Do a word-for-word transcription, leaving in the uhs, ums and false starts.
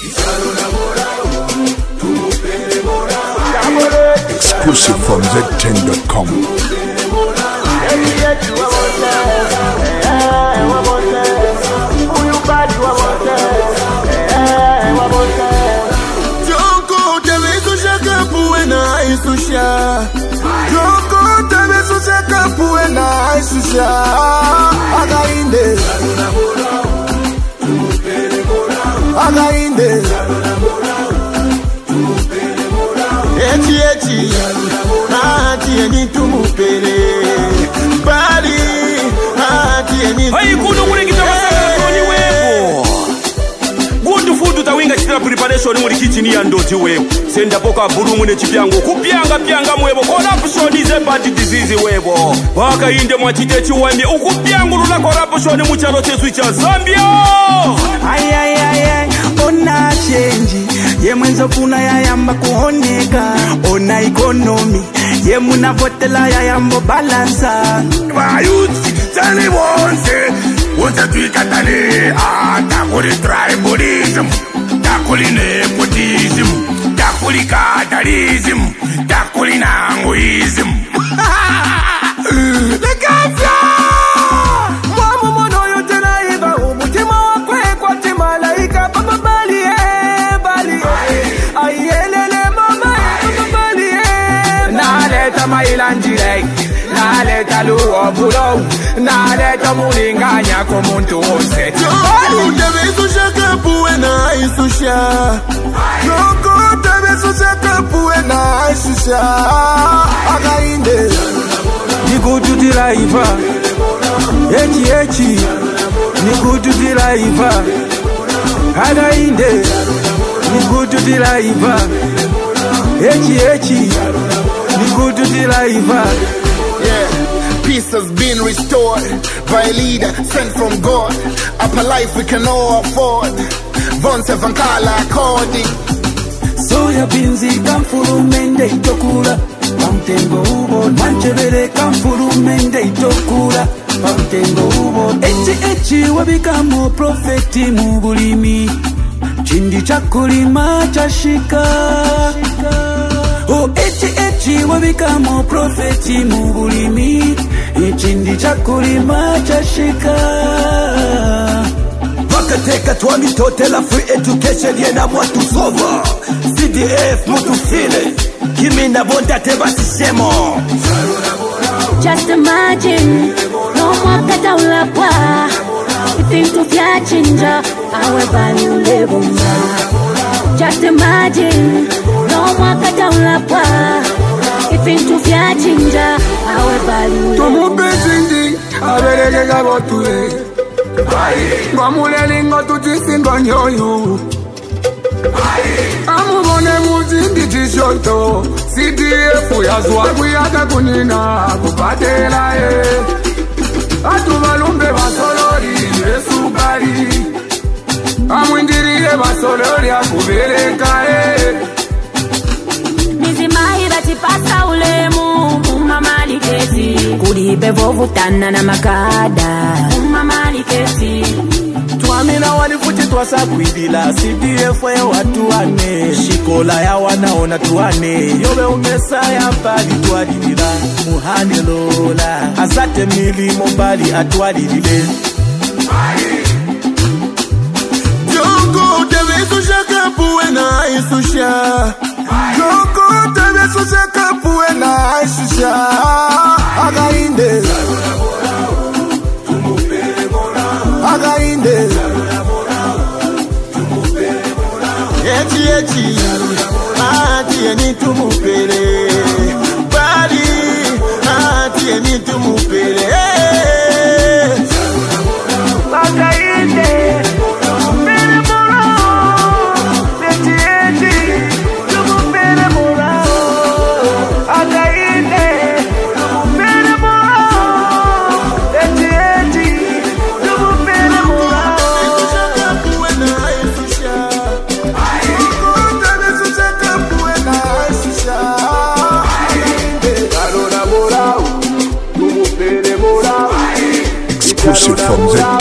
Exclusive from Z ten dot com. Joko tebezo shaka puena isusha. Joko tebezo shaka puena isusha. Againde. Againde. Echi echi. Ati eni tumupere. Bali. Ati eni. Hey, kuno mule kitabasa ni wepo. Good food tawinga chitira preparation muri kitchen ya ndoti wepo. Senda poka buru mune chipyango. Kupyanga pyanga mwebo. Corruption is a bad disease wepo. Waka inde mwachite chiwamye. Ukupyangu lula corruption muchalo chesu cha Zambia. Ay ay ay ay. Ona change. Ye mwenzo kuna ya yamba kuoneka. Ona economy. Ye muna votela ya yambo balansa. Youth, tell me once. What's a tweak at the ah, Takuri tribalism, Takuri nepotism, Takuri catharism, Takuri nanguism. The Gafia! Mama mono yote na iba, umutima wakwe kwa tima laika, Papa Bali eh, Bali. Ayelele mama eh, Papa Bali eh. Na leta mailanjirei. Na leta luo bulo. Na leta mulinganya kumuntu wose. Joko tebezo shaka puena isusha. Joko tebezo shaka puena isusha. Againde. Nikutu diraiva. Echi echi. Nikutu diraiva. Againde. Nikutu diraiva. Echi echi. Nikutu diraiva. Yeah, peace has been restored by a leader sent from God. Upper life we can all afford. Vonse vankala according. Soya binzi kamfuru mende itokura. Pamtengo ubo. Manchevere kamfuru mende itokura. Pamtengo ubo. Echi echi wabikamo profeti mubulimi. Chindi chakulima chashika. Oh, echi echi wabikamo profeti mubulimi. Ichindi chakulima chashika. Wakateka tuwa mitote la free education yena mwatu sova. C D F mutu file. Kimi na bonda teba sishemo. Just imagine, no mwakata ulapwa. Itintu vya chinja, awe bali ulebuma. Just imagine, no mwakata ulapwa. Itintu vya chinja, awe bali ulebuma. Tumupe chindi, aberege gabotue. Mwamule lingo tutisingo nyoyu. Amubone muzindi chishoto. C D F ya zwa kuyaka kunina kupatela ye. Atubalumbe basolori Yesu bari. Amwindirie basolori akubeleka ye. Mizimai batipasa ulemu umamali kesi. Kulibe vovu tana na makada umamali kesi. Tuamina walifuti tuwasa kuidila C D F ya watu wane. Shikola ya wanaona tuwane. Yobe umesa ya mbali tuadilila. Muhane lola asate milimo mbali atuadilile. Joko tebezo shaka puena isusha. Joko tebezo shaka puena isusha. Againde. Againde. Echi echi. Ati eni tumupere. Bali. Ati eni tumupere. Againde. Exclusive from Z